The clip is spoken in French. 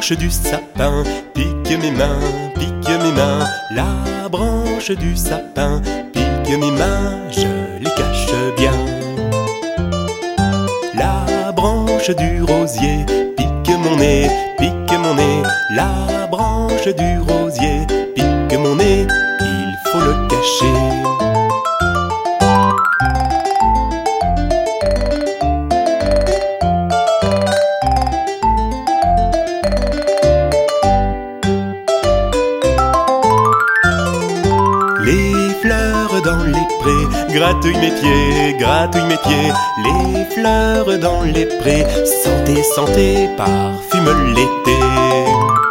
branche du sapin pique mes mains, pique mes mains. La branche du sapin pique mes mains, je les cache bien. La branche du rosier pique mon nez, pique mon nez. La branche du rosier pique mon nez, il faut le cacher. Les fleurs dans les prés gratouillent mes pieds, gratouillent mes pieds. Les fleurs dans les prés, sentez, sentez, parfument l'été.